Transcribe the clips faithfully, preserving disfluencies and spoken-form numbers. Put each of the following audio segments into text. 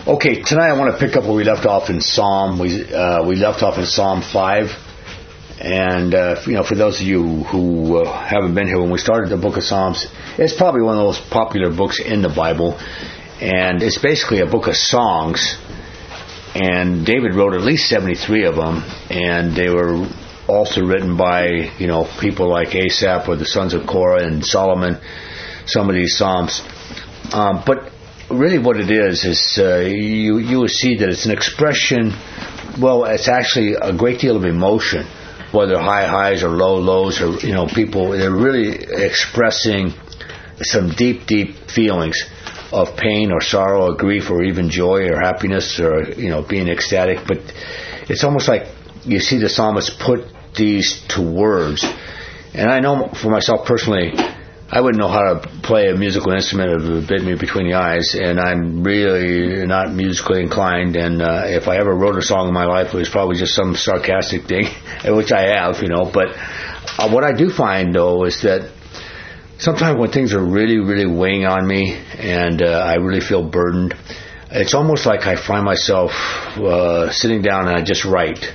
Okay, tonight I want to pick up where we left off in Psalm. We uh, we left off in Psalm five. And, uh, you know, for those of you who uh, haven't been here, when we started the book of Psalms, it's probably one of those popular books in the Bible. And it's basically a book of songs. And David wrote at least seventy-three of them. And they were also written by, you know, people like Asaph or the sons of Korah and Solomon, some of these Psalms. Um, but really what it is, is uh, you, you will see that it's an expression, well, it's actually a great deal of emotion. Whether high highs or low lows, or, you know, people, they're really expressing some deep, deep feelings of pain or sorrow or grief or even joy or happiness or, you know, being ecstatic. But it's almost like you see the psalmist put these to words. And I know for myself personally, I wouldn't know how to play a musical instrument if it bit me between the eyes, and I'm really not musically inclined, and uh, if I ever wrote a song in my life, it was probably just some sarcastic thing, which I have, you know, but uh, what I do find, though, is that sometimes when things are really, really weighing on me, and uh, I really feel burdened, it's almost like I find myself uh, sitting down and I just write,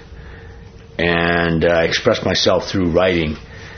and I uh, express myself through writing,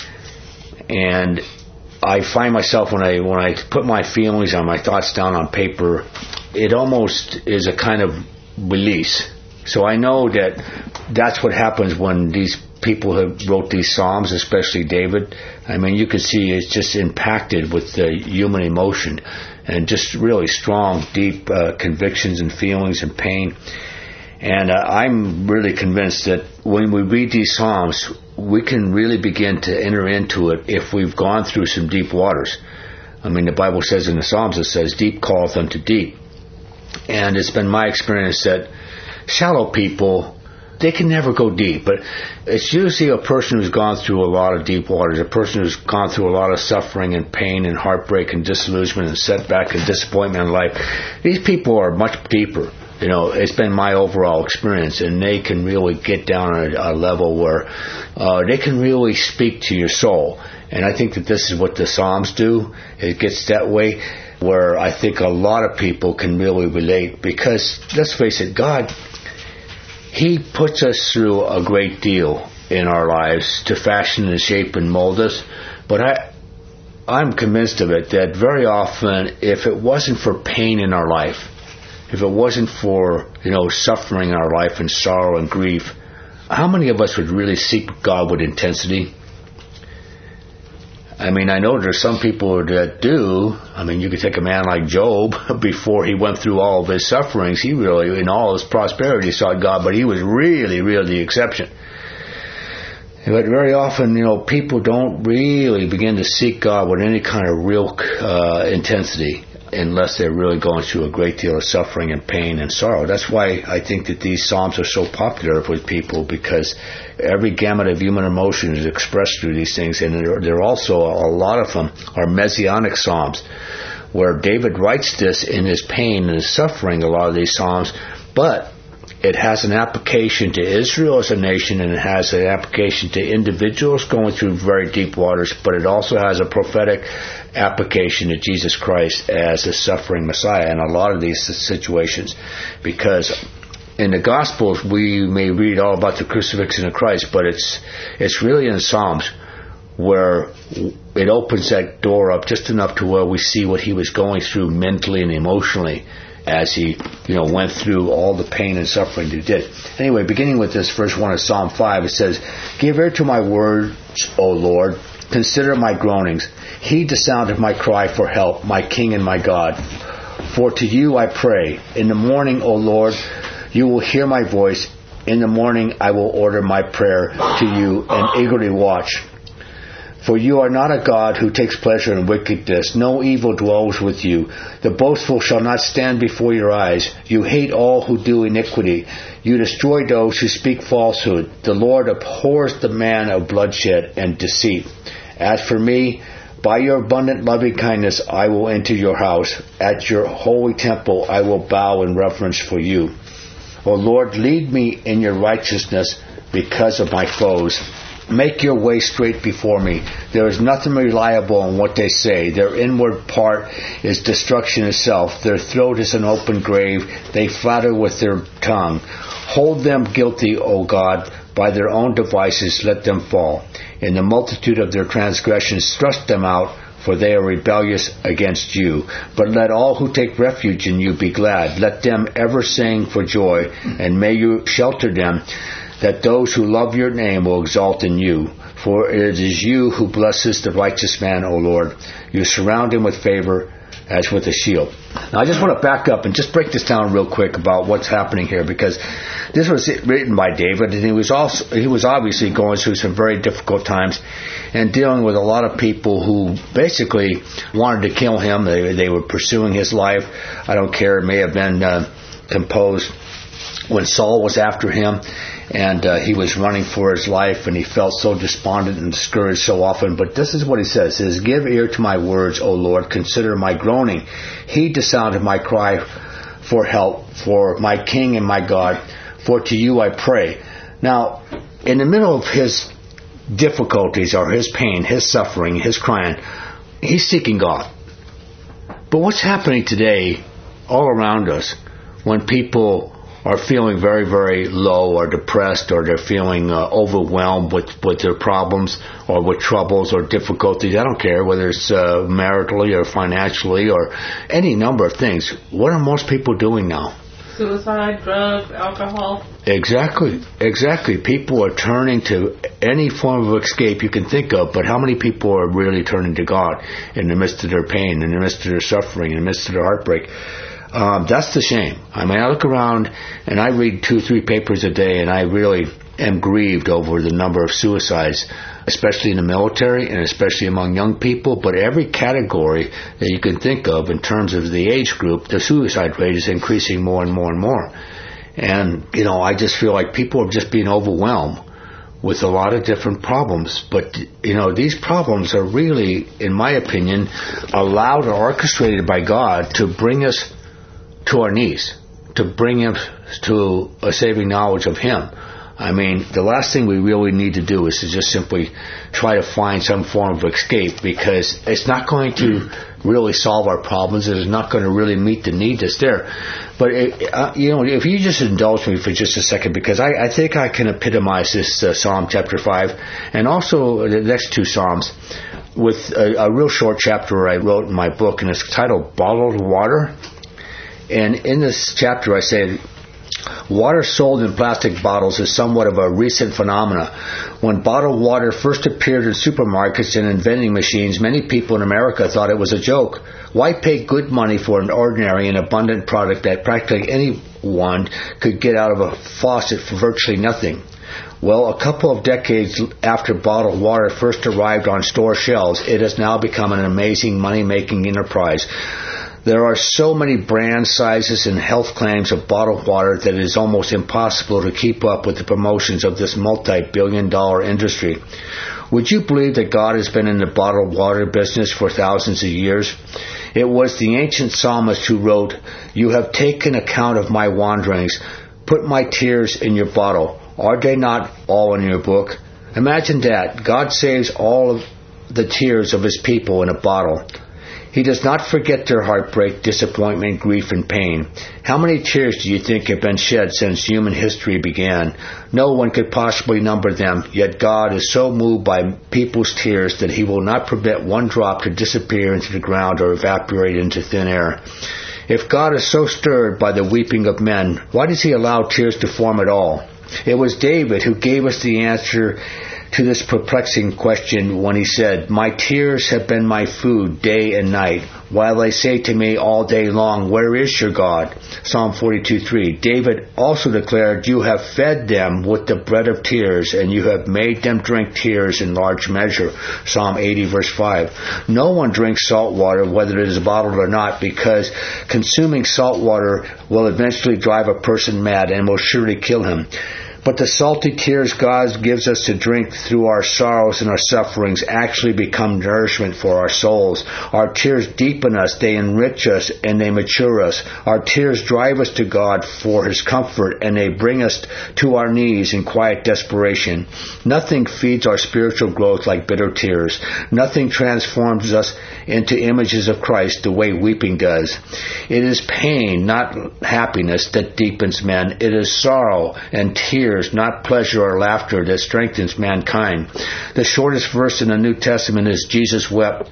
and I find myself when I when I put my feelings and my thoughts down on paper, it almost is a kind of release. So I know that that's what happens when these people have wrote these Psalms, especially David. I mean, you can see it's just impacted with the human emotion and just really strong, deep uh, convictions and feelings and pain. And uh, I'm really convinced that when we read these Psalms, we can really begin to enter into it if we've gone through some deep waters. I mean, the Bible says in the Psalms, it says, deep calleth unto deep. And it's been my experience that shallow people, they can never go deep. But it's usually a person who's gone through a lot of deep waters, a person who's gone through a lot of suffering and pain and heartbreak and disillusionment and setback and disappointment in life. These people are much deeper. You know, it's been my overall experience, and they can really get down at a level where uh, they can really speak to your soul. And I think that this is what the Psalms do. It gets that way, where I think a lot of people can really relate, because, let's face it, God, He puts us through a great deal in our lives to fashion and shape and mold us. But I, I'm convinced of it that very often, if it wasn't for pain in our life, if it wasn't for, you know, suffering in our life and sorrow and grief, how many of us would really seek God with intensity? I mean, I know there's some people that do. I mean, you could take a man like Job. Before he went through all of his sufferings, he really, in all his prosperity, sought God, but he was really, really the exception. But very often, you know, people don't really begin to seek God with any kind of real uh, intensity, unless they're really going through a great deal of suffering and pain and sorrow. That's why I think that these Psalms are so popular with people, because every gamut of human emotion is expressed through these things, and there are also, a lot of them are messianic Psalms, where David writes this in his pain and his suffering, a lot of these Psalms, but it has an application to Israel as a nation, and it has an application to individuals going through very deep waters, but it also has a prophetic application to Jesus Christ as a suffering Messiah in a lot of these situations. Because in the Gospels, we may read all about the crucifixion of Christ, but it's it's really in the Psalms where it opens that door up just enough to where we see what he was going through mentally and emotionally as he, you know, went through all the pain and suffering that he did. Anyway, beginning with this verse one of Psalm five, it says, "Give ear to my words, O Lord. Consider my groanings. Heed the sound of my cry for help, my King and my God. For to you I pray. In the morning, O Lord, you will hear my voice. In the morning I will order my prayer to you and eagerly watch. For you are not a God who takes pleasure in wickedness. No evil dwells with you. The boastful shall not stand before your eyes. You hate all who do iniquity. You destroy those who speak falsehood. The Lord abhors the man of bloodshed and deceit. As for me, by your abundant loving kindness I will enter your house. At your holy temple I will bow in reverence for you. O Lord, lead me in your righteousness because of my foes. Make your way straight before me. There is nothing reliable in what they say. Their inward part is destruction itself. Their throat is an open grave. They flatter with their tongue. Hold them guilty, O God. By their own devices let them fall. In the multitude of their transgressions thrust them out, for they are rebellious against you. But let all who take refuge in you be glad. Let them ever sing for joy, and may you shelter them, that those who love your name will exalt in you. For it is you who blesses the righteous man, O Lord. You surround him with favor as with a shield. Now I just want to back up and just break this down real quick about what's happening here, because this was written by David, and he was also he was obviously going through some very difficult times and dealing with a lot of people who basically wanted to kill him. They, they were pursuing his life. I don't care. It may have been uh, composed when Saul was after him, and uh, he was running for his life, and he felt so despondent and discouraged so often. But this is what he says, he says, give ear to my words, O Lord, consider my groaning. Heed the sound of my cry for help, for my King and my God, for to you I pray. Now, in the middle of his difficulties or his pain, his suffering, his crying, he's seeking God. But what's happening today all around us when people are feeling very, very low or depressed, or they're feeling uh, overwhelmed with, with their problems or with troubles or difficulties? I don't care whether it's uh, maritally or financially or any number of things. What are most people doing now? Suicide, drugs, alcohol. Exactly, exactly. People are turning to any form of escape you can think of, but how many people are really turning to God in the midst of their pain, in the midst of their suffering, in the midst of their heartbreak? Um, that's the shame. I mean, I look around and I read two, three papers a day, and I really am grieved over the number of suicides, especially in the military and especially among young people. But every category that you can think of in terms of the age group, the suicide rate is increasing more and more and more. And, you know, I just feel like people are just being overwhelmed with a lot of different problems. But, you know, these problems are really, in my opinion, allowed or orchestrated by God to bring us to our knees, to bring us to a saving knowledge of Him. I mean, the last thing we really need to do is to just simply try to find some form of escape, because it's not going to really solve our problems. It is not going to really meet the need that's there. But, it, uh, you know, if you just indulge me for just a second, because I, I think I can epitomize this uh, Psalm chapter five, and also the next two Psalms, with a, a real short chapter I wrote in my book, and it's titled Bottled Water. And in this chapter I say, water sold in plastic bottles is somewhat of a recent phenomena. When bottled water first appeared in supermarkets and in vending machines, many people in America thought it was a joke. Why pay good money for an ordinary and abundant product that practically anyone could get out of a faucet for virtually nothing? Well, a couple of decades after bottled water first arrived on store shelves, it has now become an amazing money-making enterprise. There are so many brands, sizes, and health claims of bottled water that it is almost impossible to keep up with the promotions of this multi-billion dollar industry. Would you believe that God has been in the bottled water business for thousands of years? It was the ancient psalmist who wrote, "You have taken account of my wanderings. Put my tears in your bottle. Are they not all in your book?" Imagine that. God saves all of the tears of His people in a bottle. He does not forget their heartbreak, disappointment, grief, and pain. How many tears do you think have been shed since human history began? No one could possibly number them, yet God is so moved by people's tears that He will not permit one drop to disappear into the ground or evaporate into thin air. If God is so stirred by the weeping of men, why does He allow tears to form at all? It was David who gave us the answer to this perplexing question when he said, "My tears have been my food day and night, while they say to me all day long, where is your God?" Psalm forty-two three. David also declared, "You have fed them with the bread of tears, and you have made them drink tears in large measure." Psalm eighty verse five. No one drinks salt water, whether it is bottled or not, because consuming salt water will eventually drive a person mad and will surely kill him. But the salty tears God gives us to drink through our sorrows and our sufferings actually become nourishment for our souls. Our tears deepen us, they enrich us, and they mature us. Our tears drive us to God for His comfort, and they bring us to our knees in quiet desperation. Nothing feeds our spiritual growth like bitter tears. Nothing transforms us into images of Christ the way weeping does. It is pain, not happiness, that deepens men. It is sorrow and tears, not pleasure or laughter, that strengthens mankind. The shortest verse in the New Testament is Jesus wept.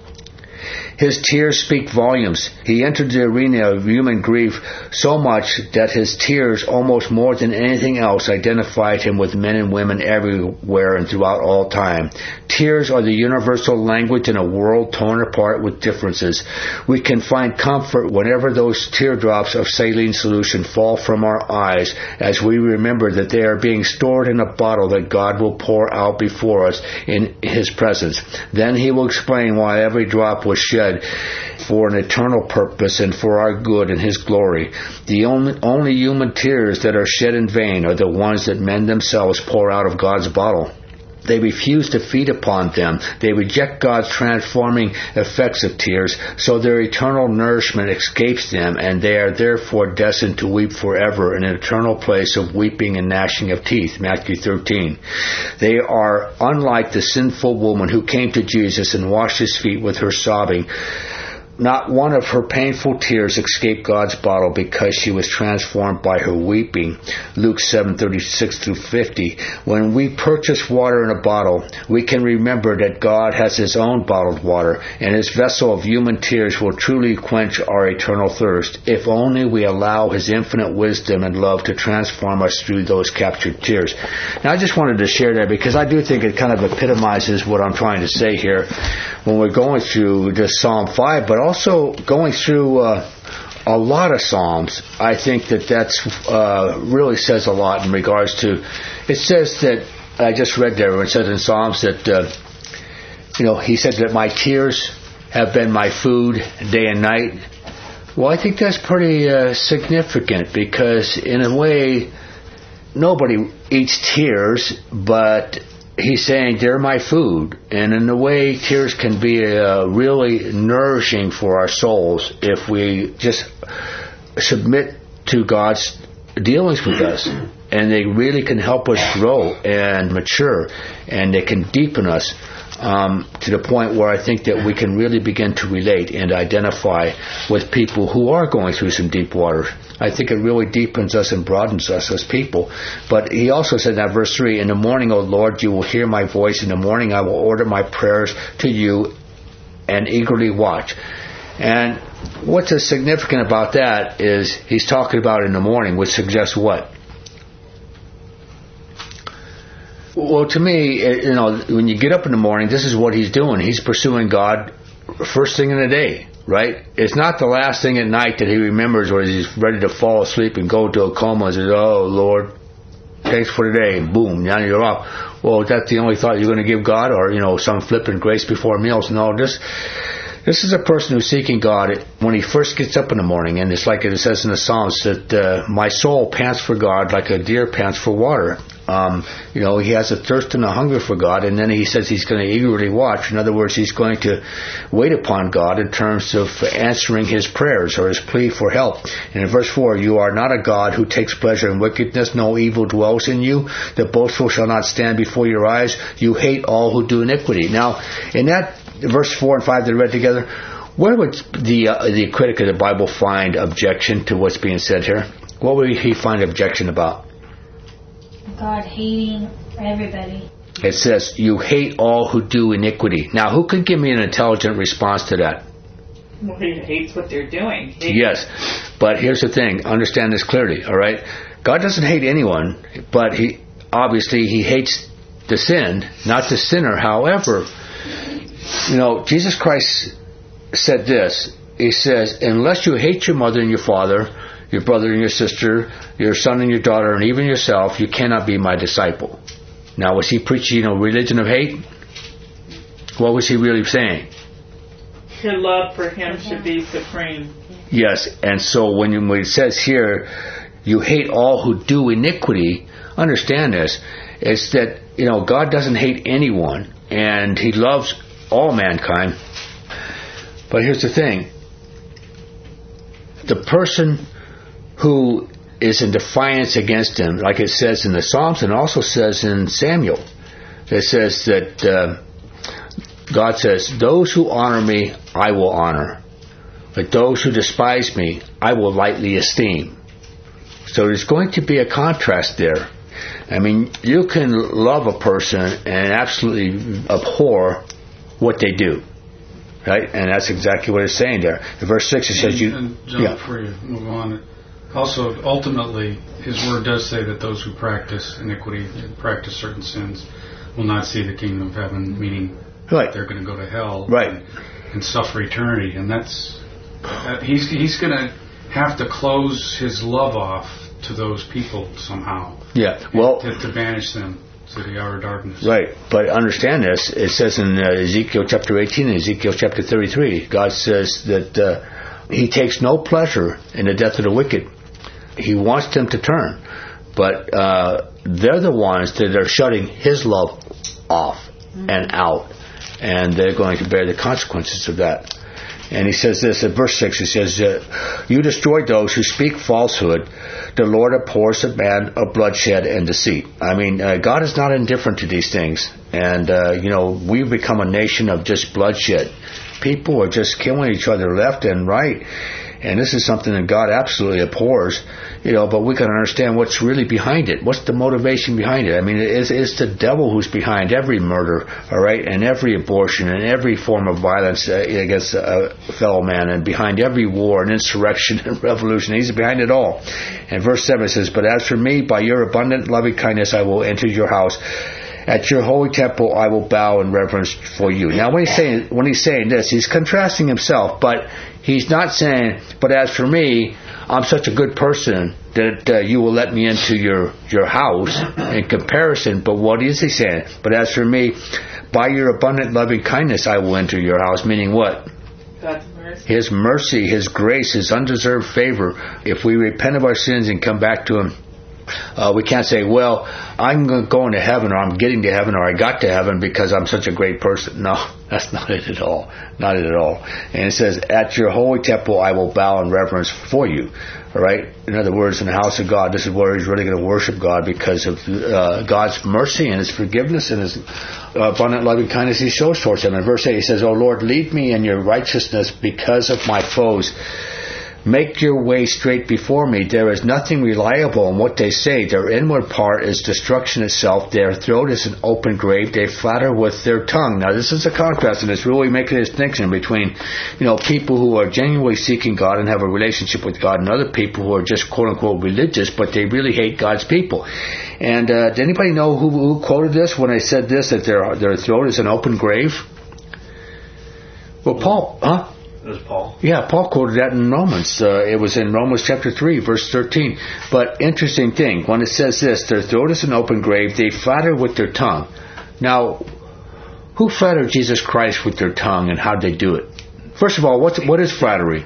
His tears speak volumes. He entered the arena of human grief so much that his tears, almost more than anything else, identified him with men and women everywhere and throughout all time. Tears are the universal language in a world torn apart with differences. We can find comfort whenever those teardrops of saline solution fall from our eyes, as we remember that they are being stored in a bottle that God will pour out before us in His presence. Then He will explain why every drop was shed for an eternal purpose and for our good and His glory. The only, only human tears that are shed in vain are the ones that men themselves pour out of God's bottle. They refuse to feed upon them. They reject God's transforming effects of tears, so their eternal nourishment escapes them, and they are therefore destined to weep forever in an eternal place of weeping and gnashing of teeth. Matthew thirteen. They are unlike the sinful woman who came to Jesus and washed His feet with her sobbing. Not one of her painful tears escaped God's bottle because she was transformed by her weeping. Luke seven thirty-six through fifty. When we purchase water in a bottle, we can remember that God has His own bottled water, and His vessel of human tears will truly quench our eternal thirst, if only we allow His infinite wisdom and love to transform us through those captured tears. Now, I just wanted to share that because I do think it kind of epitomizes what I'm trying to say here when we're going through this Psalm five, but also going through uh, a lot of Psalms. I think that that's uh, really says a lot in regards to, it says that, I just read there, it says in Psalms that, uh, you know, He said that my tears have been my food day and night. Well, I think that's pretty uh, significant because in a way, nobody eats tears, but He's saying they're my food, and in a way, tears can be uh, really nourishing for our souls if we just submit to God's dealings with us, and they really can help us grow and mature, and they can deepen us um, to the point where I think that we can really begin to relate and identify with people who are going through some deep water. I think it really deepens us and broadens us as people. But He also said in that verse three, in the morning, O Lord, you will hear my voice. In the morning I will order my prayers to you and eagerly watch. And what's significant about that is He's talking about in the morning, which suggests what? Well, to me, you know, when you get up in the morning, this is what He's doing. He's pursuing God first thing in the day. Right? It's not the last thing at night that He remembers or He's ready to fall asleep and go to a coma and says, oh, Lord, thanks for today, and boom, now you're off. Well, that's the only thought you're going to give God, or, you know, some flippant grace before meals. No, this, this is a person who's seeking God when he first gets up in the morning, and it's like it says in the Psalms that uh, my soul pants for God like a deer pants for water. Um, you know, he has a thirst and a hunger for God, and then he says he's going to eagerly watch. In other words, he's going to wait upon God in terms of answering his prayers or his plea for help. And in verse four, you are not a God who takes pleasure in wickedness, no evil dwells in you. The boastful shall not stand before your eyes. You hate all who do iniquity. Now, in that verse four and five that I read together, where would the uh, the critic of the Bible find objection to what's being said here? What would he find objection about? God hating everybody. It says, you hate all who do iniquity. Now, who could give me an intelligent response to that? Well, He hates what they're doing. He Yes, but here's the thing. Understand this clearly, all right? God doesn't hate anyone, but he obviously He hates the sin, not the sinner. However, you know, Jesus Christ said this. He says, unless you hate your mother and your father, your brother and your sister, your son and your daughter, and even yourself, you cannot be my disciple. Now, was He preaching a religion of hate? What was He really saying? Your love for Him should be supreme. Yes, and so when, you, when it says here, you hate all who do iniquity, understand this. It's that, you know, God doesn't hate anyone, and He loves all mankind. But here's the thing. The person who is in defiance against Him, like it says in the Psalms and also says in Samuel, it says that uh, God says, those who honor me, I will honor. But those who despise me, I will lightly esteem. So there's going to be a contrast there. I mean, you can love a person and absolutely abhor what they do. Right? And that's exactly what it's saying there. In verse six it says, you... And John, yeah. before you move on, also, ultimately, His Word does say that those who practice iniquity, practice certain sins, will not see the kingdom of heaven, meaning right. they're going to go to hell right. and, and suffer eternity. And that's... Uh, he's he's going to have to close His love off to those people somehow. Yeah, well... To, to banish them to the outer darkness. Right, but understand this. It says in uh, Ezekiel chapter eighteen and Ezekiel chapter thirty-three, God says that uh, He takes no pleasure in the death of the wicked. He wants them to turn. But uh, they're the ones that are shutting His love off mm-hmm. and out. And they're going to bear the consequences of that. And He says this in verse six, He says, uh, you destroy those who speak falsehood. The Lord abhors a man of bloodshed and deceit. I mean, uh, God is not indifferent to these things. And, uh, you know, we've become a nation of just bloodshed. People are just killing each other left and right. And this is something that God absolutely abhors, you know, but we can understand what's really behind it. What's the motivation behind it? I mean, it's, it's the devil who's behind every murder, all right, and every abortion and every form of violence uh, against a fellow man, and behind every war and insurrection and revolution. He's behind it all. And verse seven says, but as for me, by your abundant loving kindness, I will enter your house. At your holy temple, I will bow in reverence for you. Now, when he's saying when he's saying this, he's contrasting himself, but he's not saying, but as for me, I'm such a good person that uh, you will let me into your, your house in comparison. But what is he saying? But as for me, by your abundant loving kindness, I will enter your house. Meaning what? God's mercy. His mercy, His grace, His undeserved favor. If we repent of our sins and come back to Him, Uh, we can't say, well, I'm going to heaven, or I'm getting to heaven, or I got to heaven because I'm such a great person. No, that's not it at all. Not it at all. And it says, at your holy temple I will bow in reverence for you. All right? In other words, in the house of God, this is where he's really going to worship God because of uh, God's mercy and His forgiveness and His abundant loving kindness He shows towards him. In verse eight, he says, O Lord, lead me in your righteousness because of my foes. Make your way straight before me. There is nothing reliable in what they say. Their inward part is destruction itself. Their throat is an open grave. They flatter with their tongue. Now, this is a contrast, and it's really making a distinction between, you know, people who are genuinely seeking God and have a relationship with God, and other people who are just quote-unquote religious, but they really hate God's people. And uh, did anybody know who, who quoted this when I said this, that their their throat is an open grave? Well, Paul, huh? It was Paul. Yeah, Paul quoted that in Romans. Uh, it was in Romans chapter three, verse thirteen. But interesting thing, when it says this, their throat is an open grave, they flatter with their tongue. Now, who flattered Jesus Christ with their tongue, and how did they do it? First of all, what's, what is flattery?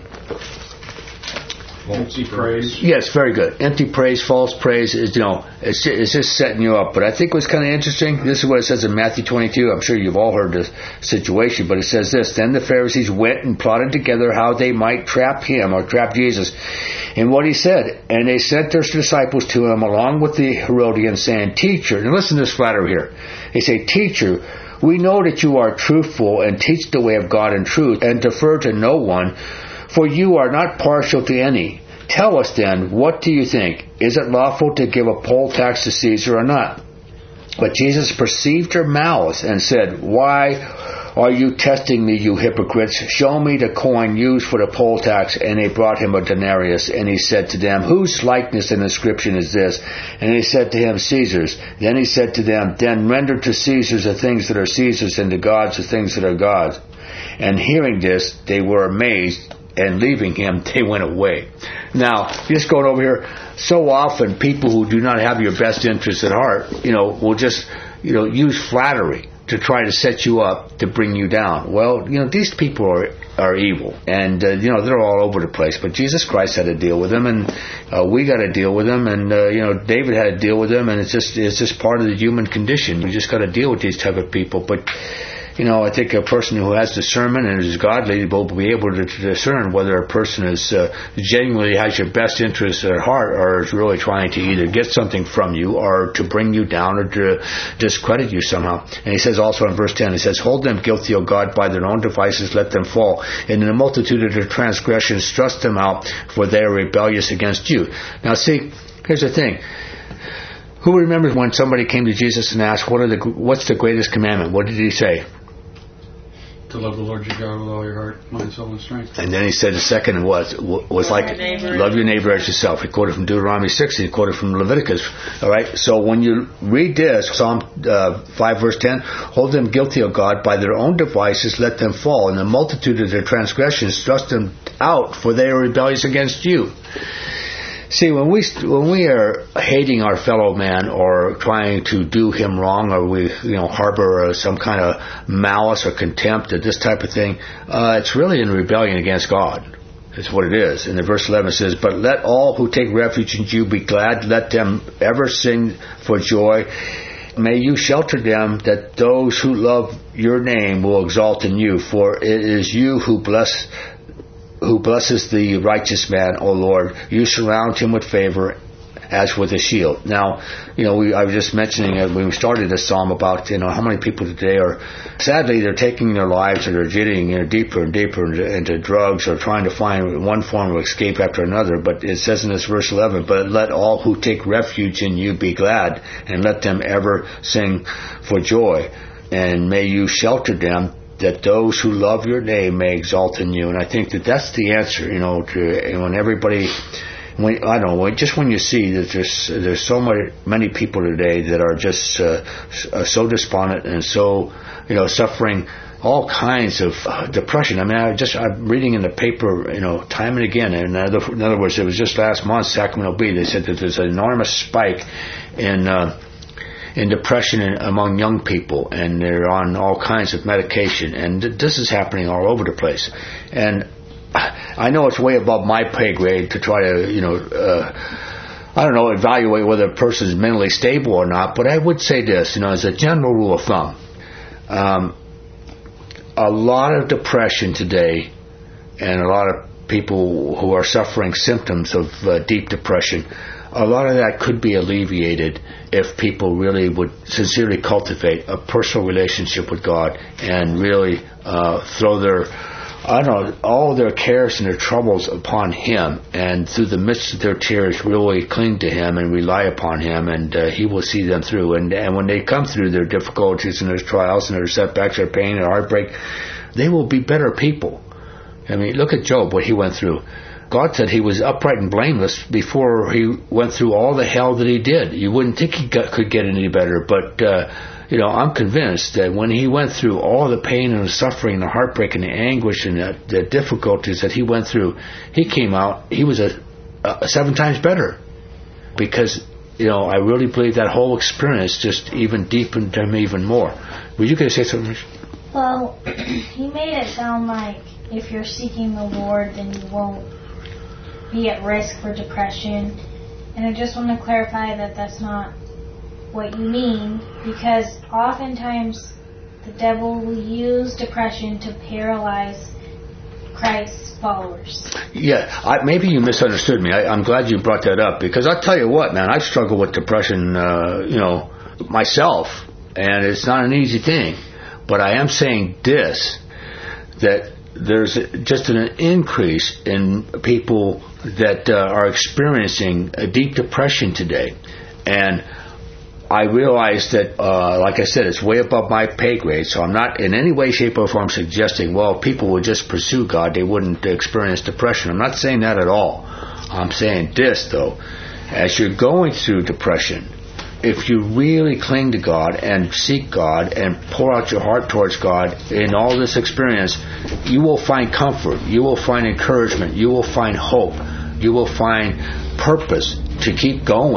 Empty praise. Yes, very good. Empty praise, false praise is, you know, it's, it's just setting you up. But I think what's kind of interesting, this is what it says in Matthew twenty-two. I'm sure you've all heard this situation, but it says this, then the Pharisees went and plotted together how they might trap Him, or trap Jesus, in what He said. And they sent their disciples to Him along with the Herodians, saying, Teacher, and listen to this flattery here. They say, Teacher, we know that you are truthful and teach the way of God in truth, and defer to no one, for you are not partial to any. Tell us then, what do you think? Is it lawful to give a poll tax to Caesar or not? But Jesus perceived their malice and said, Why are you testing me, you hypocrites? Show me the coin used for the poll tax. And they brought him a denarius. And he said to them, Whose likeness and inscription is this? And they said to him, Caesar's. Then he said to them, Then render to Caesar's the things that are Caesar's, and to God's the things that are God's. And hearing this, they were amazed, and leaving him, they went away. Now, just going over here, so often people who do not have your best interests at heart, you know, will just, you know, use flattery to to try to set you up to bring you down. Well, you know, these people are are evil, and uh, you know, they're all over the place. But Jesus Christ had to deal with them, and uh, we got to deal with them, and uh, you know, David had to deal with them, and it's just it's just part of the human condition. We just got to deal with these type of people. But you know, I think a person who has discernment and is godly will be able to discern whether a person is uh, genuinely has your best interest at heart, or is really trying to either get something from you, or to bring you down, or to discredit you somehow. And he says also in verse ten, he says, "Hold them guilty, O God, by their own devices, let them fall. And in the multitude of their transgressions, thrust them out, for they are rebellious against you." Now see, here's the thing. Who remembers when somebody came to Jesus and asked, "What are the what's the greatest commandment?" What did he say? To love the Lord your God with all your heart, mind, soul, and strength. And then he said the second was was Love like your neighbor. love your neighbor as yourself. He quoted from Deuteronomy six. He quoted from Leviticus. All right. So when you read this, Psalm uh, five verse ten, "Hold them guilty, O God, by their own devices, let them fall. In the multitude of their transgressions, thrust them out, for they are rebellious against you." See, when we when we are hating our fellow man, or trying to do him wrong, or we you know harbor uh, some kind of malice or contempt or this type of thing, uh, it's really in rebellion against God. That's what it is. And the verse eleven says, "But let all who take refuge in you be glad. Let them ever sing for joy. May you shelter them, that those who love your name will exalt in you. For it is you who bless." who blesses the righteous man, O Lord. You surround him with favor as with a shield. Now, you know, we, I was just mentioning uh, when we started this psalm about, you know, how many people today are, sadly, they're taking their lives, or they're getting you know, deeper and deeper into, into drugs, or trying to find one form of escape after another. But it says in this verse eleven, "But let all who take refuge in you be glad, and let them ever sing for joy. And may you shelter them, that those who love your name may exalt in you." And I think that that's the answer, you know, to when everybody, when, I don't know, just when you see that there's there's so many, many people today that are just uh, so despondent and so, you know, suffering all kinds of uh, depression. I mean, I just, I'm reading in the paper, you know, time and again, and in other, in other words, it was just last month, Sacramento Bee, they said that there's an enormous spike in uh, in depression in, among young people, and they're on all kinds of medication, and th- this is happening all over the place. And I know it's way above my pay grade to try to, you know, uh, I don't know, evaluate whether a person is mentally stable or not, but I would say this, you know, as a general rule of thumb, um, a lot of depression today, and a lot of people who are suffering symptoms of uh, deep depression, a lot of that could be alleviated if people really would sincerely cultivate a personal relationship with God, and really uh, throw their, I don't know, all their cares and their troubles upon Him, and through the midst of their tears really cling to Him and rely upon Him, and uh, He will see them through. And, and when they come through their difficulties and their trials and their setbacks, their pain and heartbreak, they will be better people. I mean, look at Job, what he went through. God said he was upright and blameless before he went through all the hell that he did. You wouldn't think he got, could get any better, but uh, you know, I'm convinced that when he went through all the pain and the suffering and the heartbreak and the anguish and the, the difficulties that he went through, he came out, he was a, a seven times better. Because, you know, I really believe that whole experience just even deepened him even more. Were you going to say something, Rich? Well, he made it sound like if you're seeking the Lord, then you won't be at risk for depression. And I just want to clarify that that's not what you mean, because oftentimes the devil will use depression to paralyze Christ's followers. Yeah, I, maybe you misunderstood me. I, I'm glad you brought that up, because I'll tell you what, man, I struggle with depression, uh, you know, myself, and it's not an easy thing. But I am saying this, that there's just an increase in people that uh, are experiencing a deep depression today. And I realize that, uh, like I said, it's way above my pay grade, so I'm not in any way, shape, or form suggesting, well, if people would just pursue God, they wouldn't experience depression. I'm not saying that at all. I'm saying this, though. As you're going through depression, if you really cling to God and seek God and pour out your heart towards God in all this experience, you will find comfort, you will find encouragement, you will find hope, you will find purpose to keep going.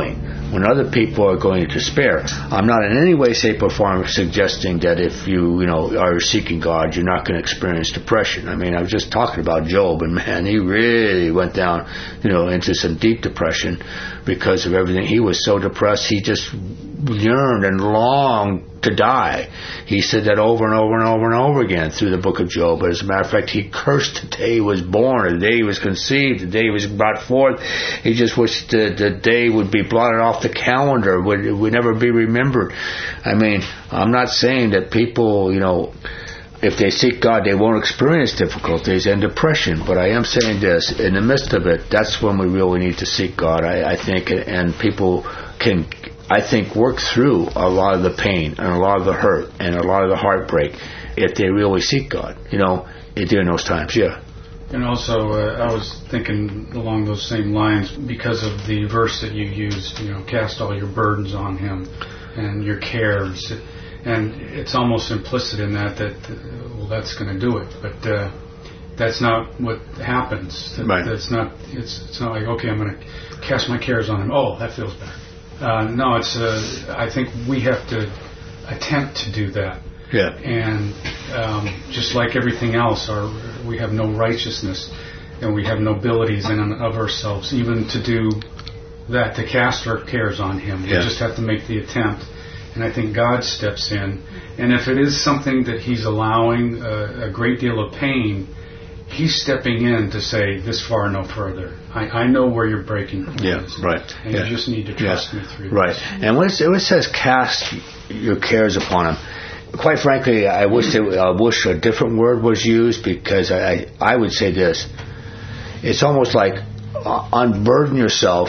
when other people are going to despair. I'm not in any way, shape, or form suggesting that if you, you know, are seeking God, you're not going to experience depression. I mean, I was just talking about Job, and man, he really went down, you know, into some deep depression because of everything. He was so depressed, he just yearned and longed to die. He said that over and over and over and over again through the book of Job. As a matter of fact, he cursed the day he was born, the day he was conceived, the day he was brought forth. He just wished the, the day would be blotted off the calendar, would would never be remembered. I mean, I'm not saying that people, you know, if they seek God, they won't experience difficulties and depression. But I am saying this, in the midst of it, that's when we really need to seek God, I, I think, and people can, I think, work through a lot of the pain and a lot of the hurt and a lot of the heartbreak if they really seek God, you know, during those times. Yeah. And also, uh, I was thinking along those same lines because of the verse that you used, you know, cast all your burdens on Him and your cares. And it's almost implicit in that that, uh, well, that's going to do it. But uh, that's not what happens. That, right. That's not, it's, it's not like, okay, I'm going to cast my cares on Him. Oh, that feels better. Uh, no, it's. Uh, I think we have to attempt to do that. Yeah. And um, just like everything else, our, we have no righteousness, and we have no abilities in and of ourselves, even to do that, to cast our cares on Him. We yeah. just have to make the attempt. And I think God steps in. And if it is something that He's allowing a, a great deal of pain, He's stepping in to say, this far, no further. I, I know where you're breaking from. Yeah, this, right. And yeah. you just need to trust yeah. me through right. this. Right. And when, it when it says cast your cares upon Him, quite frankly, I wish it, I wish a different word was used, because I, I, I would say this. It's almost like uh, unburden yourself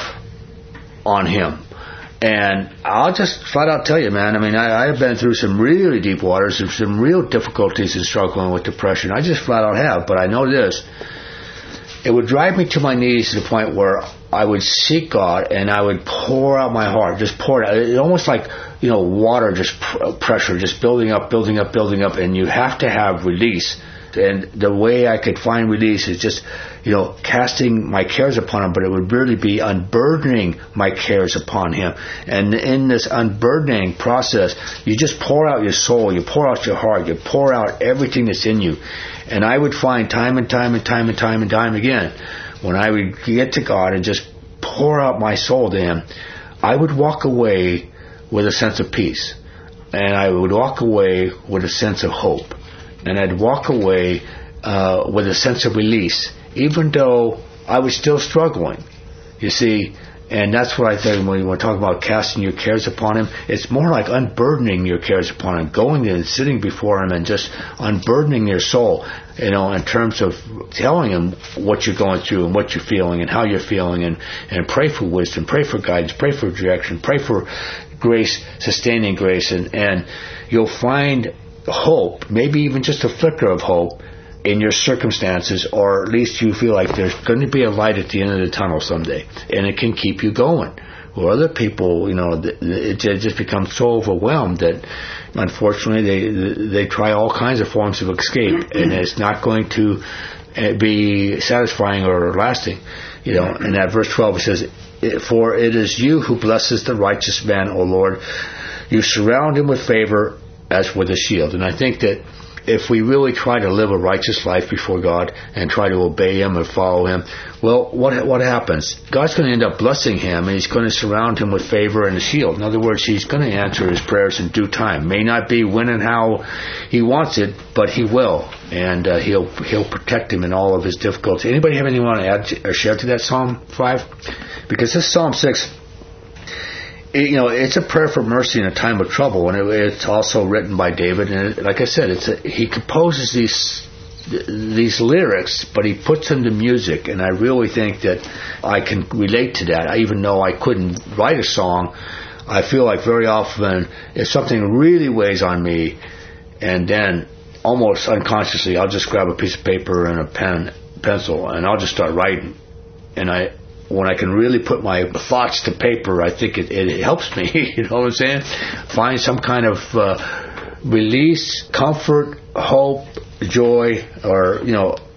on Him. And I'll just flat out tell you, man, I mean, I, I've been through some really deep waters, some real difficulties in struggling with depression. I just flat out have. But I know this. It would drive me to my knees to the point where I would seek God and I would pour out my heart, just pour it out. It's almost like, you know, water, just pr- pressure, just building up, building up, building up. And you have to have release. And the way I could find release is just, you know, casting my cares upon Him, but it would really be unburdening my cares upon Him. And in this unburdening process, you just pour out your soul, you pour out your heart, you pour out everything that's in you. And I would find time and time and time and time and time again, when I would get to God and just pour out my soul to Him, I would walk away with a sense of peace. And I would walk away with a sense of hope. And I'd walk away uh, with a sense of release, even though I was still struggling. You see, and that's what I think when you want to talk about casting your cares upon Him. It's more like unburdening your cares upon Him, going and sitting before Him and just unburdening your soul, you know, in terms of telling Him what you're going through and what you're feeling and how you're feeling, and, and pray for wisdom, pray for guidance, pray for direction, pray for grace, sustaining grace, and, and you'll find hope, maybe even just a flicker of hope in your circumstances, or at least you feel like there's going to be a light at the end of the tunnel someday, and it can keep you going. Or other people, you know, it just becomes so overwhelmed that unfortunately they they try all kinds of forms of escape, and it's not going to be satisfying or lasting. You know, in that verse twelve it says, "For it is You who blesses the righteous man, O Lord. You surround him with favor as with a shield." And I think that if we really try to live a righteous life before God and try to obey Him and follow Him, well, what what happens? God's going to end up blessing him, and He's going to surround him with favor and a shield. In other words, He's going to answer his prayers in due time. May not be when and how He wants it, but He will, and uh, He'll He'll protect him in all of his difficulties. Anybody have anything you want to add to, or share to that Psalm five? Because this Psalm six, It, you know, it's a prayer for mercy in a time of trouble, and it, it's also written by David. And it, like I said, it's a, he composes these these lyrics, but he puts them to music, and I really think that I can relate to that. I, even though I couldn't write a song, I feel like very often if something really weighs on me, and then almost unconsciously I'll just grab a piece of paper and a pen, pencil, and I'll just start writing, and I. When I can really put my thoughts to paper, I think it, it helps me, you know what I'm saying? Find some kind of uh, release, comfort, hope, joy, or, you know,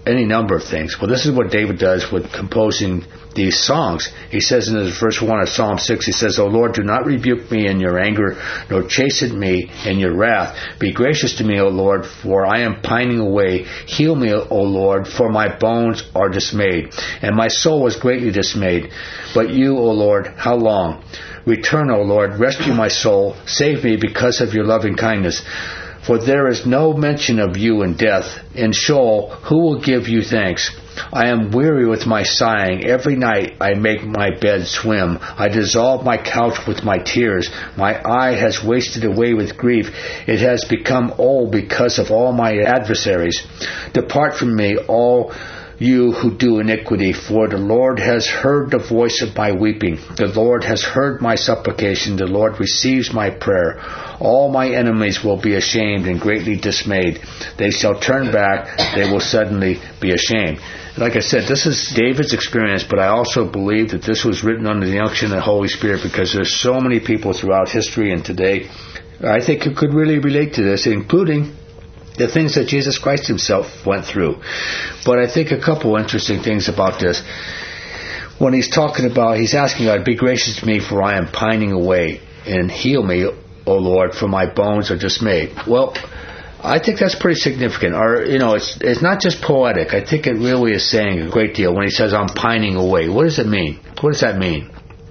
any number of things. Well, this is what David does with composing these songs. He says in his verse one of Psalm six, he says, O Lord, do not rebuke me in your anger, nor chasten me in your wrath. Be gracious to me, O Lord, for I am pining away. Heal me, O Lord, for my bones are dismayed, and my soul was greatly dismayed. But you, O Lord, how long? Return, O Lord, rescue my soul. Save me because of your loving kindness. For there is no mention of you in death. In Sheol, who will give you thanks? I am weary with my sighing. Every night I make my bed swim. I dissolve my couch with my tears. My eye has wasted away with grief. It has become old because of all my adversaries. Depart from me, all you who do iniquity, for the Lord has heard the voice of my weeping. The Lord has heard my supplication. The Lord receives my prayer. All my enemies will be ashamed and greatly dismayed. They shall turn back. They will suddenly be ashamed. Like I said, this is David's experience, but I also believe that this was written under the unction of the Holy Spirit, because there's so many people throughout history and today, I think, who could really relate to this, including the things that Jesus Christ himself went through. But I think a couple interesting things about this. When he's talking about, he's asking God, be gracious to me, for I am pining away, and heal me, O Lord, for my bones are dismayed. Well, I think that's pretty significant. Or, you know, it's it's not just poetic. I think it really is saying a great deal when he says, I'm pining away. What does it mean? What does that mean?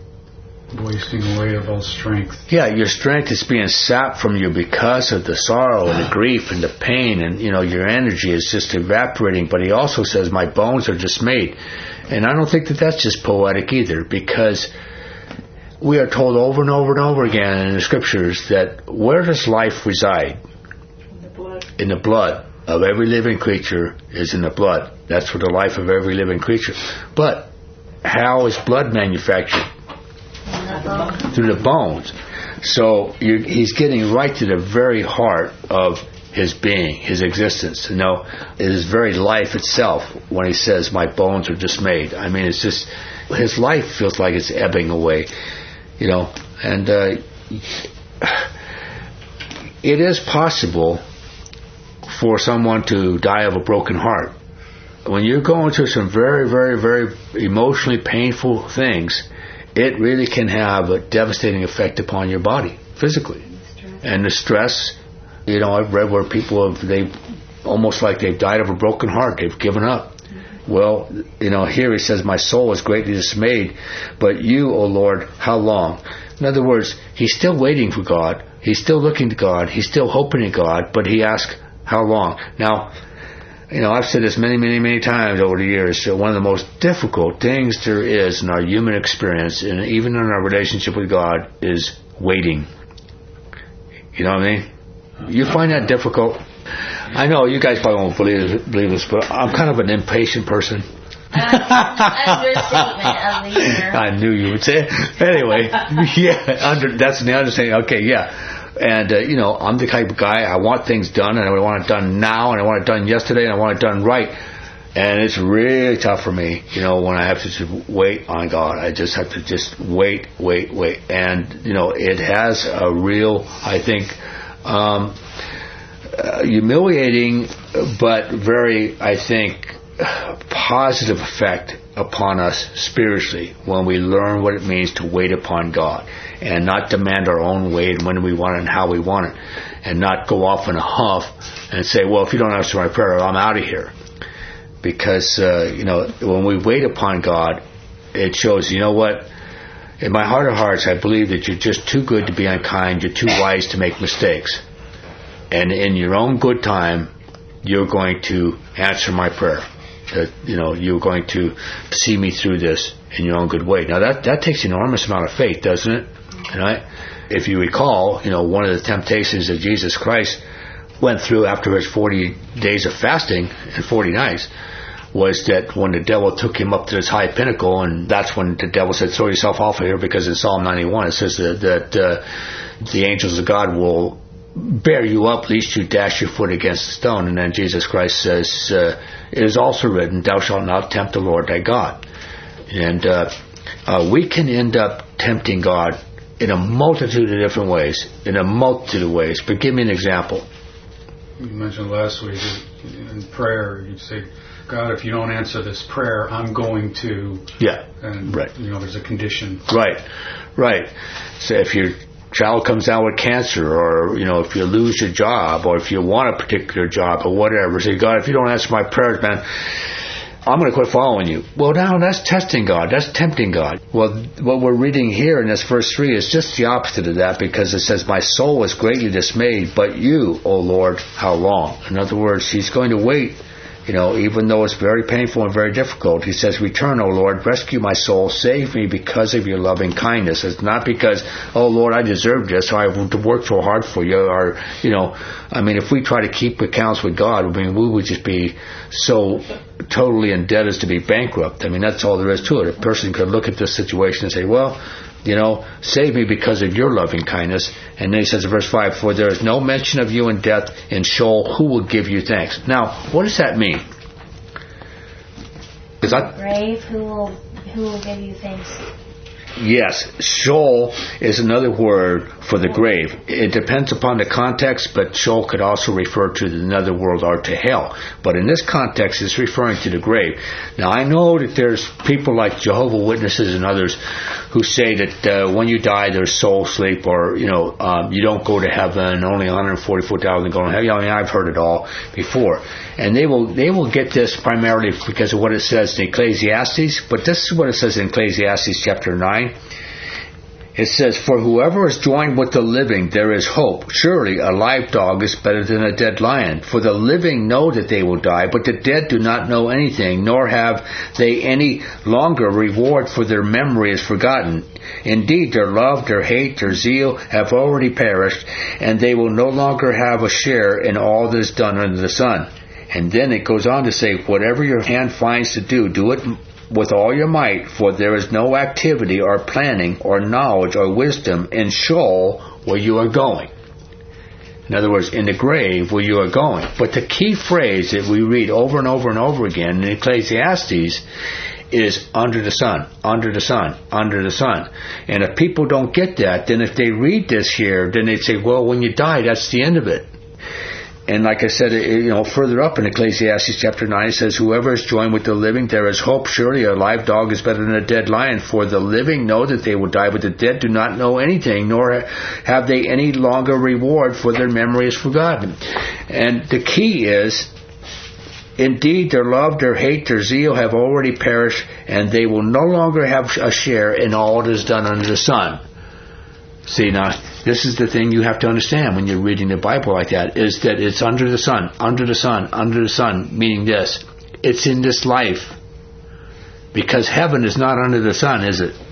Wasting away of all strength. Yeah, your strength is being sapped from you because of the sorrow and the grief and the pain, and, you know, your energy is just evaporating. But he also says, my bones are dismayed. And I don't think that that's just poetic either, because we are told over and over and over again in the scriptures that where does life reside? In the blood. In the blood of every living creature is in the blood. That's where the life of every living creature. But how is blood manufactured? Through the bones. So you, he's getting right to the very heart of his being, his existence. You know, his very life itself. When he says, "My bones are dismayed," I mean, it's just his life feels like it's ebbing away. You know, and uh, it is possible for someone to die of a broken heart. When you're going through some very, very, very emotionally painful things, it really can have a devastating effect upon your body, physically. And the stress, you know, I've read where people have, they almost like they've died of a broken heart, they've given up. Well, you know, here he says, my soul is greatly dismayed, but you, O Lord, how long? In other words, he's still waiting for God, he's still looking to God, he's still hoping to God, but he asks, how long? Now, you know, I've said this many, many, many times over the years. So one of the most difficult things there is in our human experience, and even in our relationship with God, is waiting. You know what I mean? You find that difficult? I know you guys probably won't believe, believe this, but I'm kind of an impatient person. Understatement of the year. I knew you would say it. Anyway, yeah, under, that's the understanding. Okay, yeah. And, uh, you know, I'm the type of guy, I want things done, and I want it done now, and I want it done yesterday, and I want it done right. And it's really tough for me, you know, when I have to just wait on God. I just have to just wait, wait, wait. And, you know, it has a real, I think, um, uh, humiliating, but very, I think, positive effect upon us spiritually when we learn what it means to wait upon God and not demand our own way and when we want it and how we want it, and not go off in a huff and say, well, if you don't answer my prayer, I'm out of here. Because, uh, you know, when we wait upon God, it shows, you know what, in my heart of hearts, I believe that you're just too good to be unkind, you're too wise to make mistakes. And in your own good time, you're going to answer my prayer. That, you know, you're going to see me through this in your own good way. Now that that takes an enormous amount of faith, doesn't it? Right? If you recall, you know, one of the temptations that Jesus Christ went through after his forty days of fasting and forty nights was that when the devil took him up to this high pinnacle, and that's when the devil said, throw yourself off of here, because in Psalm ninety-one it says that, that uh, the angels of God will bear you up lest you dash your foot against a stone. And then Jesus Christ says, uh, it is also written, thou shalt not tempt the Lord thy God. And uh, uh, we can end up tempting God in a multitude of different ways, in a multitude of ways. But give me an example. You mentioned last week in prayer, you'd say, God, if you don't answer this prayer, I'm going to. Yeah. And, right. You know, there's a condition. Right. Right. So if your child comes down with cancer, or, you know, if you lose your job, or if you want a particular job, or whatever, say, God, if you don't answer my prayers, man, I'm going to quit following you. Well, now that's testing God. That's tempting God. Well, what we're reading here in this verse three is just the opposite of that, because it says, my soul is greatly dismayed, but you, O Lord, how long? In other words, he's going to wait, you know, even though it's very painful and very difficult. He says, return, O Lord, rescue my soul, save me because of your loving kindness. It's not because, oh Lord, I deserve this, so I have to work so hard for you, or, you know, I mean, if we try to keep accounts with God, I mean, we would just be so totally in debt as to be bankrupt. I mean, that's all there is to it. A person could look at this situation and say, well, you know, save me because of your loving kindness. And then he says in verse five, for there is no mention of you in death. In Sheol, who will give you thanks? Now, what does that mean? Is that grave? Who will who will give you thanks? Yes, Sheol is another word for the grave. It depends upon the context, but Sheol could also refer to the netherworld or to hell. But in this context, it's referring to the grave. Now, I know that there's people like Jehovah's Witnesses and others who say that uh, when you die, there's soul sleep, or, you know, um, you don't go to heaven, only one hundred forty-four thousand go to heaven. I mean, I've heard it all before. And they will they will get this primarily because of what it says in Ecclesiastes, but this is what it says in Ecclesiastes chapter nine. It says, for whoever is joined with the living, there is hope. Surely a live dog is better than a dead lion. For the living know that they will die, but the dead do not know anything, nor have they any longer reward, for their memory is forgotten. Indeed, their love, their hate, their zeal have already perished, and they will no longer have a share in all that is done under the sun. And then it goes on to say, whatever your hand finds to do, do it with all your might, for there is no activity or planning or knowledge or wisdom in Sheol where you are going. In other words, in the grave where you are going. But the key phrase that we read over and over and over again in Ecclesiastes is under the sun, under the sun, under the sun. And if people don't get that, then if they read this here, then they say, well, when you die, that's the end of it. And like I said, you know, further up in Ecclesiastes chapter nine, it says, whoever is joined with the living, there is hope. Surely a live dog is better than a dead lion. For the living know that they will die, but the dead do not know anything, nor have they any longer reward, for their memory is forgotten. And the key is, indeed, their love, their hate, their zeal have already perished, and they will no longer have a share in all that is done under the sun. See, now, this is the thing you have to understand when you're reading the Bible like that, is that it's under the sun, under the sun, under the sun, meaning this. It's in this life. Because heaven is not under the sun, is it?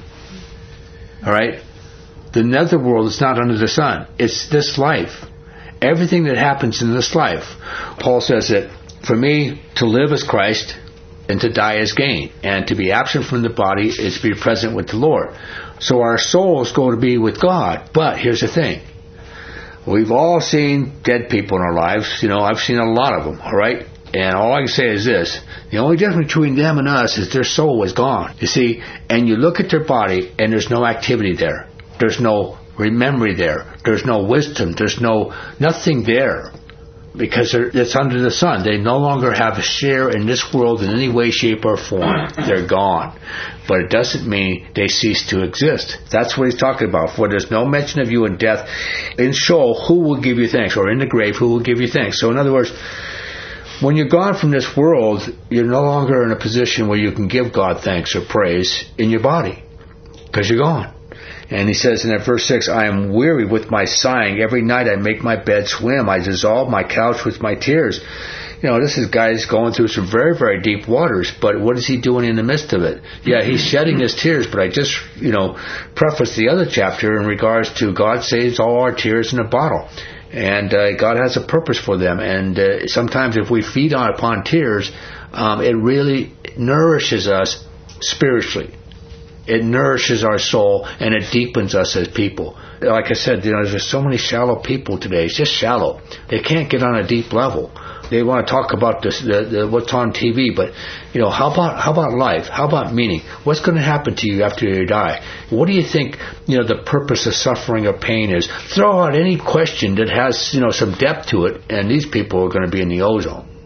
Alright? The netherworld is not under the sun. It's this life. Everything that happens in this life. Paul says that, for me, to live is Christ, and to die is gain. And to be absent from the body is to be present with the Lord. So our soul is going to be with God. But here's the thing. We've all seen dead people in our lives. You know, I've seen a lot of them, all right? And all I can say is this. The only difference between them and us is their soul is gone. You see, and you look at their body and there's no activity there. There's no memory there. There's no wisdom. There's no, nothing there. Because it's under the sun. They no longer have a share in this world in any way, shape, or form. They're gone. But it doesn't mean they cease to exist. That's what he's talking about. For there's no mention of you in death. In Sheol, who will give you thanks? Or in the grave, who will give you thanks? So in other words, when you're gone from this world, you're no longer in a position where you can give God thanks or praise in your body. Because you're gone. And he says in that verse six, I am weary with my sighing. Every night I make my bed swim. I dissolve my couch with my tears. You know, this is guys going through some very, very deep waters. But what is he doing in the midst of it? Yeah, he's shedding his tears. But I just, you know, prefaced the other chapter in regards to God saves all our tears in a bottle. And uh, God has a purpose for them. And uh, sometimes if we feed on upon tears, um, it really nourishes us spiritually. It nourishes our soul, and it deepens us as people. Like I said, you know, there's so many shallow people today. It's just shallow. They can't get on a deep level. They want to talk about this, the, the, what's on T V, but you know, how about how about life? How about meaning? What's going to happen to you after you die? What do you think? You know, the purpose of suffering or pain is. Throw out any question that has, you know, some depth to it, and these people are going to be in the ozone.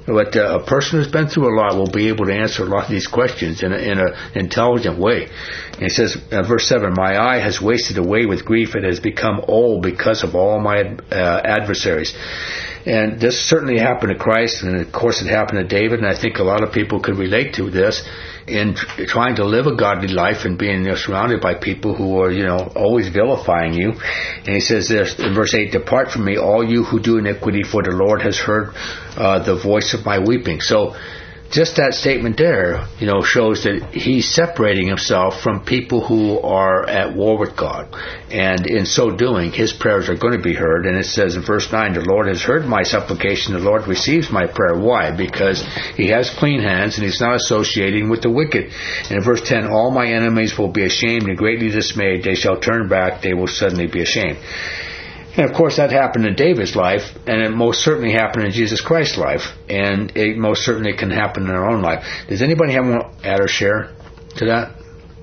But uh, a person who's been through a lot will be able to answer a lot of these questions in an in a intelligent way. And he says, uh, verse seven, my eye has wasted away with grief. It has become old because of all my uh, adversaries. And this certainly happened to Christ, and of course it happened to David, and I think a lot of people could relate to this in tr- trying to live a godly life and being, you know, surrounded by people who are, you know, always vilifying you. And he says this in verse eight, depart from me, all you who do iniquity, for the Lord has heard uh, the voice of my weeping. So just that statement there, you know, shows that he's separating himself from people who are at war with God. And in so doing, his prayers are going to be heard. And it says in verse nine, the Lord has heard my supplication. The Lord receives my prayer. Why? Because he has clean hands and he's not associating with the wicked. And in verse ten, all my enemies will be ashamed and greatly dismayed. They shall turn back. They will suddenly be ashamed. And of course that happened in David's life, and it most certainly happened in Jesus Christ's life, and it most certainly can happen in our own life. Does anybody have one add or share to that?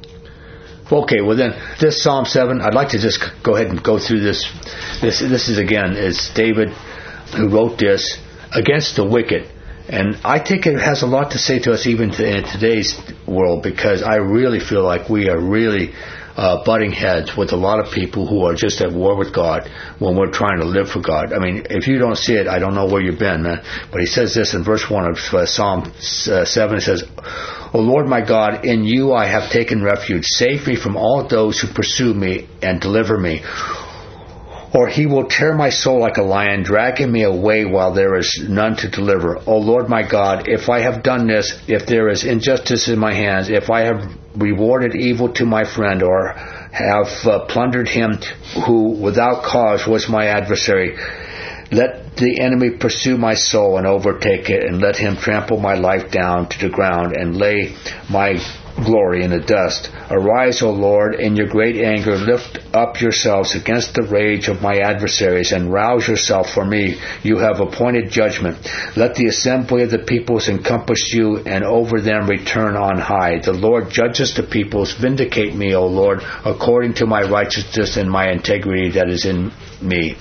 Okay, well then, this Psalm seven, I'd like to just go ahead and go through this. This, this is again, is David who wrote this against the wicked. And I think it has a lot to say to us even in today's world, because I really feel like we are really Uh, butting heads with a lot of people who are just at war with God when we're trying to live for God. I mean, if you don't see it, I don't know where you've been, man. But he says this in verse one of uh, Psalm uh, seven. It says, O Lord my God, in you I have taken refuge. Save me from all those who pursue me and deliver me. Or he will tear my soul like a lion, dragging me away while there is none to deliver. O Lord my God, if I have done this, if there is injustice in my hands, if I have rewarded evil to my friend, or have uh, plundered him who without cause was my adversary, let the enemy pursue my soul and overtake it, and let him trample my life down to the ground and lay my glory in the dust. Arise, O Lord, in your great anger, lift up yourselves against the rage of my adversaries, and rouse yourself for me. You have appointed judgment. Let the assembly of the peoples encompass you, and over them return on high. The Lord judges the peoples. Vindicate me, O Lord, according to my righteousness and my integrity that is in me.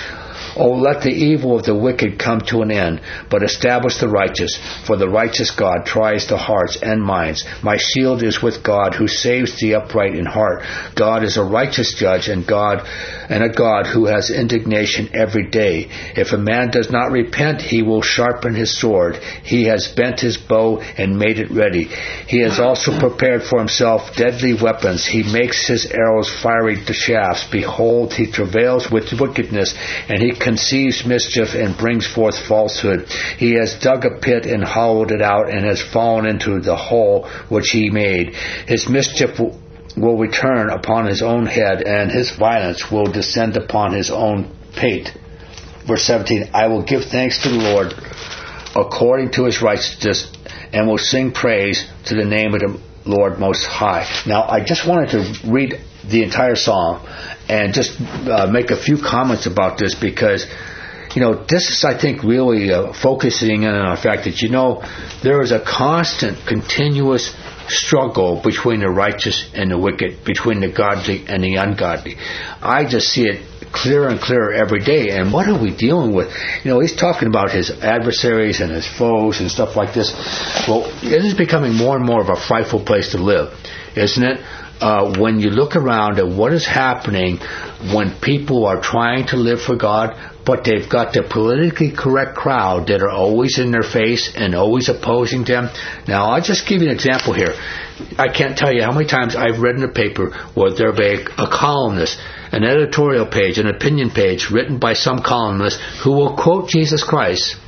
Oh, let the evil of the wicked come to an end, but establish the righteous, for the righteous God tries the hearts and minds. My shield is with God, who saves the upright in heart. God is a righteous judge, and God and a God who has indignation every day. If a man does not repent, he will sharpen his sword. He has bent his bow and made it ready. He has also prepared for himself deadly weapons. He makes his arrows fiery shafts. Behold, he travails with wickedness, and he conceives mischief and brings forth falsehood. He has dug a pit and hollowed it out, and has fallen into the hole which he made. His mischief will will return upon his own head, and his violence will descend upon his own pate. Verse seventeen, I will give thanks to the Lord according to his righteousness, and will sing praise to the name of the Lord Most High. Now, I just wanted to read the entire psalm and just uh, make a few comments about this, because you know, this is, I think, really uh, focusing in on the fact that, you know, there is a constant, continuous struggle between the righteous and the wicked, between the godly and the ungodly. I just see it clearer and clearer every day. And what are we dealing with? You know, he's talking about his adversaries and his foes and stuff like this. Well, it is becoming more and more of a frightful place to live, isn't it? Uh, when you look around at what is happening when people are trying to live for God, but they've got the politically correct crowd that are always in their face and always opposing them. Now, I'll just give you an example here. I can't tell you how many times I've read in a paper where there be a columnist, an editorial page, an opinion page written by some columnist who will quote Jesus Christ,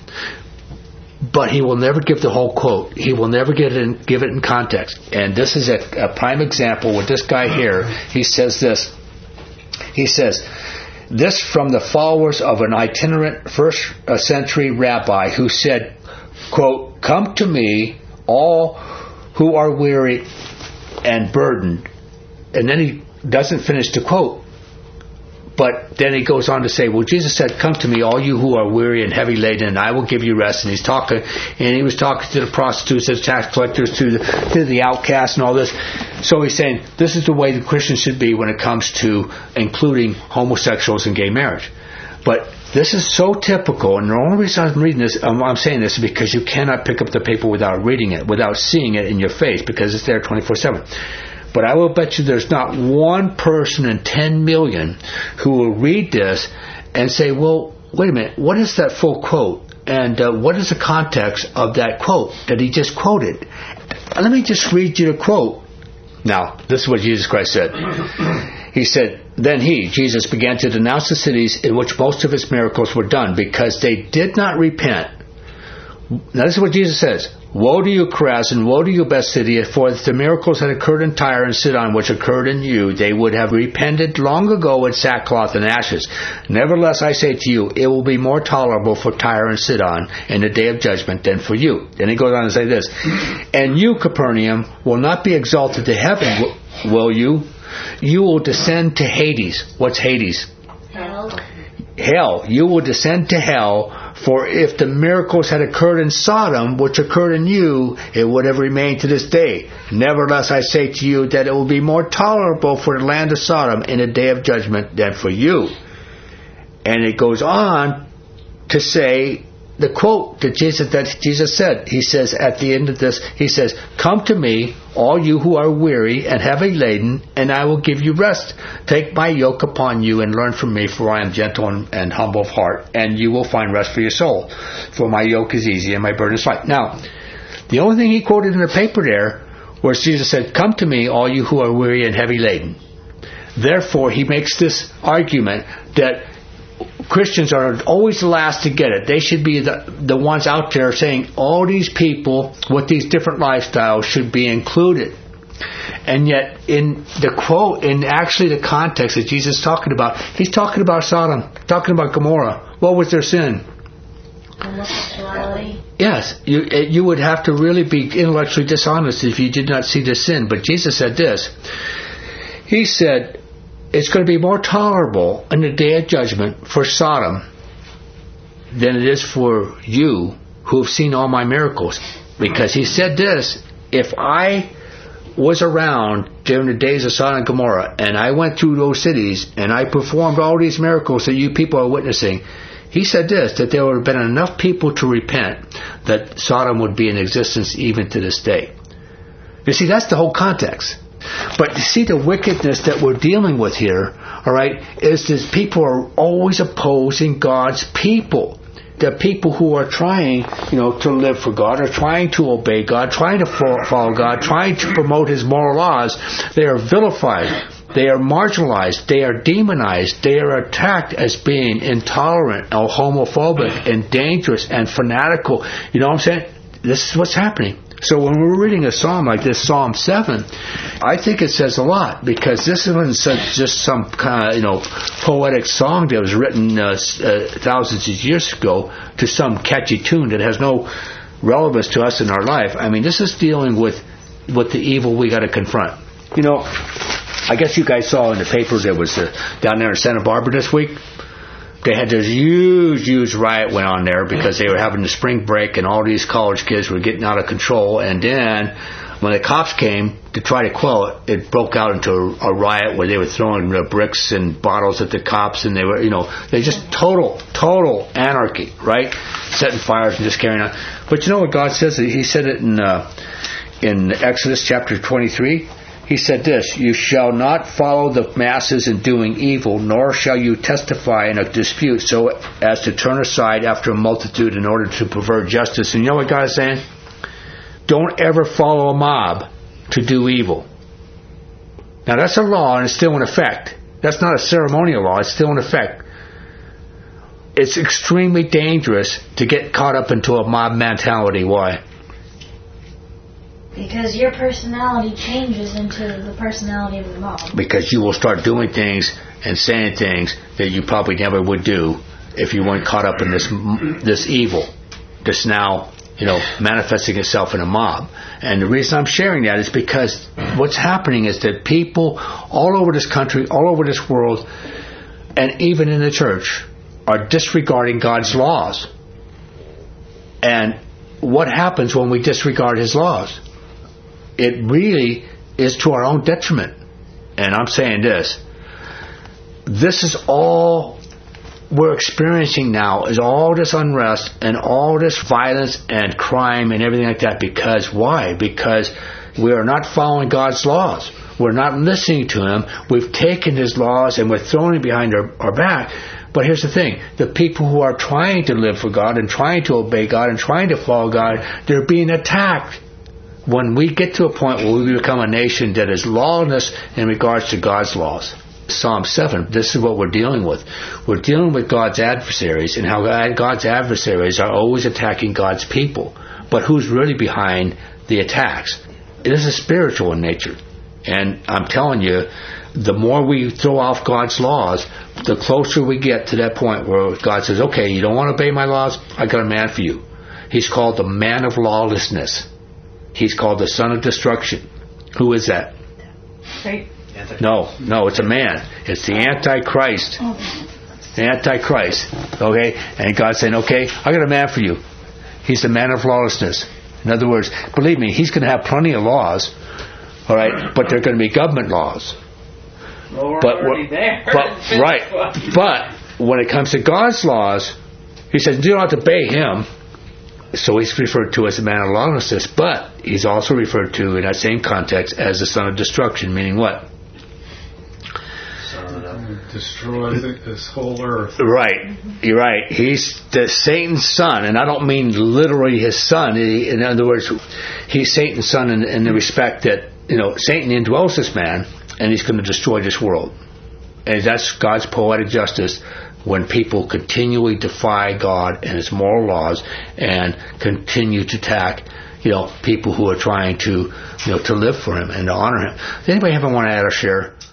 but he will never give the whole quote. He will never get it in, give it in context. And this is a, a prime example with this guy here. He says this. He says, this from the followers of an itinerant first century rabbi who said, quote, come to me, all who are weary and burdened. And then he doesn't finish the quote. But then he goes on to say, well, Jesus said, come to me, all you who are weary and heavy laden, and I will give you rest. And he's talking, and he was talking to the prostitutes, to the tax collectors, to the, to the outcasts and all this. So he's saying, this is the way the Christians should be when it comes to including homosexuals and gay marriage. But this is so typical, and the only reason I'm reading this, um, I'm saying this, is because you cannot pick up the paper without reading it, without seeing it in your face, because it's there twenty-four seven. But I will bet you there's not one person in ten million who will read this and say, well, wait a minute, what is that full quote? And uh, what is the context of that quote that he just quoted? Let me just read you the quote. Now, this is what Jesus Christ said. He said, then he, Jesus, began to denounce the cities in which most of his miracles were done because they did not repent. Now, this is what Jesus says. Woe to you, Chorazin, woe to you, Bethsaida, for if the miracles that occurred in Tyre and Sidon, which occurred in you, they would have repented long ago in sackcloth and ashes. Nevertheless, I say to you, it will be more tolerable for Tyre and Sidon in the day of judgment than for you. Then he goes on to say this, and you, Capernaum, will not be exalted to heaven, will you? You will descend to Hades. What's Hades? Hell. Hell. You will descend to hell. For if the miracles had occurred in Sodom, which occurred in you, it would have remained to this day. Nevertheless, I say to you that it will be more tolerable for the land of Sodom in the day of judgment than for you. And it goes on to say the quote that Jesus, that Jesus said. He says at the end of this, he says, come to me, all you who are weary and heavy laden, and I will give you rest. Take my yoke upon you and learn from me, for I am gentle and, and humble of heart, and you will find rest for your soul. For my yoke is easy and my burden is light. Now, the only thing he quoted in the paper there was Jesus said, come to me, all you who are weary and heavy laden. Therefore, he makes this argument that Christians are always the last to get it. They should be the, the ones out there saying all these people with these different lifestyles should be included. And yet in the quote, in actually the context that Jesus is talking about, he's talking about Sodom, talking about Gomorrah. What was their sin? Homosexuality. Yes, you, you would have to really be intellectually dishonest if you did not see the sin. But Jesus said this. He said, it's going to be more tolerable in the day of judgment for Sodom than it is for you who have seen all my miracles. Because he said this, if I was around during the days of Sodom and Gomorrah and I went through those cities and I performed all these miracles that you people are witnessing, he said this, that there would have been enough people to repent that Sodom would be in existence even to this day. You see, that's the whole context. But you see the wickedness that we're dealing with here, all right, is that people are always opposing God's people. The people who are trying, you know, to live for God, are trying to obey God, trying to follow God, trying to promote His moral laws, they are vilified, they are marginalized, they are demonized, they are attacked as being intolerant or homophobic and dangerous and fanatical. You know what I'm saying? This is what's happening. So when we're reading a psalm like this, Psalm seven, I think it says a lot, because this isn't just some kind of, you know, poetic song that was written uh, uh, thousands of years ago to some catchy tune that has no relevance to us in our life. I mean, this is dealing with, with the evil we got to confront. You know, I guess you guys saw in the paper there was uh, down there in Santa Barbara this week. They had this huge, huge riot went on there because they were having the spring break and all these college kids were getting out of control. And then when the cops came to try to quell it, it broke out into a, a riot where they were throwing uh, bricks and bottles at the cops, and they were, you know, they just total, total anarchy, right? Setting fires and just carrying on. But you know what God says? He said it in uh, in Exodus chapter twenty-three. He said this, you shall not follow the masses in doing evil, nor shall you testify in a dispute so as to turn aside after a multitude in order to pervert justice. And you know what God is saying? Don't ever follow a mob to do evil. Now that's a law and it's still in effect. That's not a ceremonial law, it's still in effect. It's extremely dangerous to get caught up into a mob mentality. Why? Because your personality changes into the personality of the mob. Because you will start doing things and saying things that you probably never would do if you weren't caught up in this this evil that's now, you know, manifesting itself in a mob. And the reason I'm sharing that is because what's happening is that people all over this country, all over this world, and even in the church, are disregarding God's laws. And what happens when we disregard His laws? It really is to our own detriment. And I'm saying this. This is all we're experiencing now is all this unrest and all this violence and crime and everything like that. Because why? Because we are not following God's laws. We're not listening to Him. We've taken His laws and we're throwing it behind our, our back. But here's the thing. The people who are trying to live for God and trying to obey God and trying to follow God, they're being attacked. When we get to a point where we become a nation that is lawless in regards to God's laws. Psalm seven, this is what we're dealing with. We're dealing with God's adversaries and how God's adversaries are always attacking God's people. But who's really behind the attacks? This is spiritual in nature. And I'm telling you, the more we throw off God's laws, the closer we get to that point where God says, okay, you don't want to obey my laws? I got a man for you. He's called the man of lawlessness. He's called the son of destruction. Who is that? Right. No, no, it's a man. It's the Antichrist. The Antichrist. Okay? And God's saying, okay, I got a man for you. He's the man of lawlessness. In other words, believe me, he's going to have plenty of laws. All right? But they're going to be government laws. Well, we're but already there. But, right. But when it comes to God's laws, He says, you don't have to obey Him. So He's referred to as the man of lawlessness. But He's also referred to in that same context as the son of destruction. Meaning what? Destroy this whole earth. Right, you're right. He's the Satan's son, and I don't mean literally his son. He, in other words, he's Satan's son in, in the respect that, you know, Satan indwells this man, and he's going to destroy this world. And that's God's poetic justice when people continually defy God and His moral laws and continue to attack, you know, people who are trying to, you know, to live for Him and to honor Him. Does anybody ever want to add or share?